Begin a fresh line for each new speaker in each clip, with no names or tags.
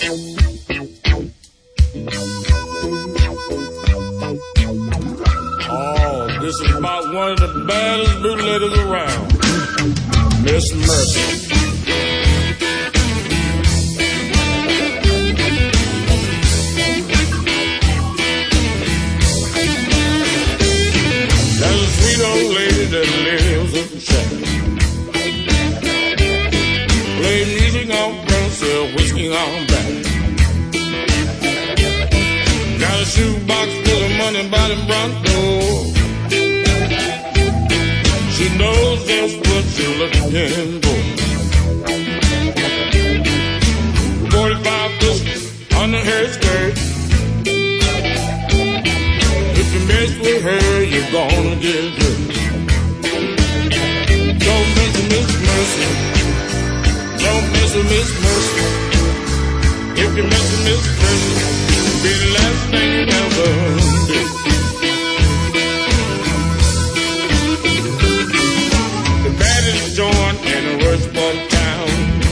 Oh, this is about one of the baddest bootleggers around, Miss Mercy. There's a sweet old lady that lives in the shack. Play music on front, sell whiskey on back. Got a shoebox full of money by the front door. She knows just what you're looking for. 45 whiskey under her skirt. If you mess with her, you're gonna get hurt. Don't mess with Miss Mercy. Don't mess with Miss Mercy. If you mess with Miss Mercy, it'll be the last thing you ever do. The baddest joint in the worst part of town.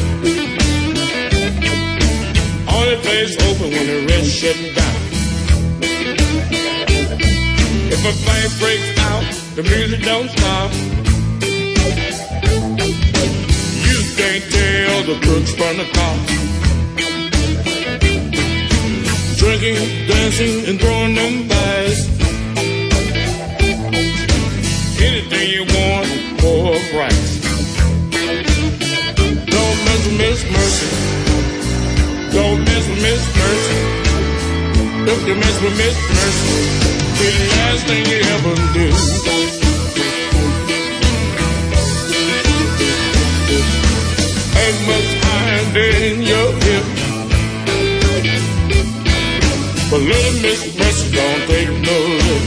Only place open when the rest shut down. If a fight breaks out, the music don't stop. You can't tell the crooks from the cops. Drinking, dancing, and throwing them dice. Anything you want for a price. Don't mess with Miss Mercy. Don't mess with Miss Mercy. If you mess with Miss Mercy, be the last thing you ever do. Ain't much iron in your hip, but little Miss Mercy don't take no lip.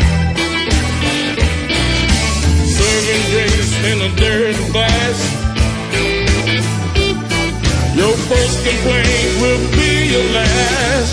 Serving drinks in a dirty glass. Your first complaint will be your last.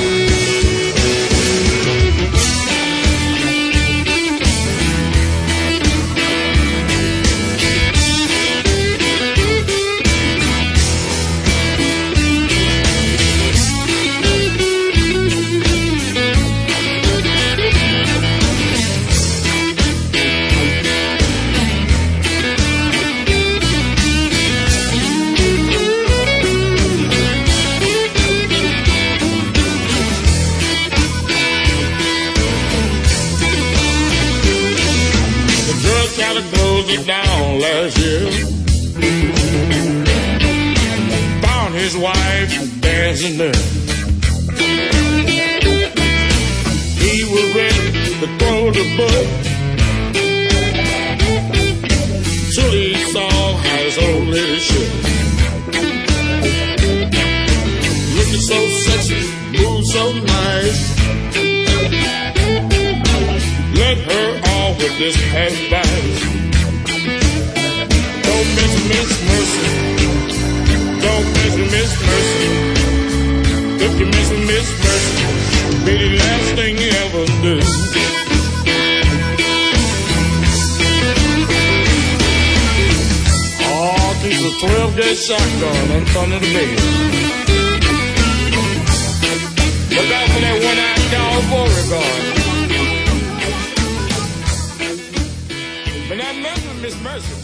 Gotta close it down last year. Found his wife dancing there. He was ready to throw the book till he saw how his old lady shook. Looking so sexy, moved so nice. Let her off with this advice. Don't mess with Miss Mercy. Don't mess with Miss Mercy. If you mess with Miss Mercy, be the last thing you ever do. Oh, keep a 12-gauge shotgun in front of the bed. Look out for that one-eyed dog Beauregard. But not messing with Miss Mercy.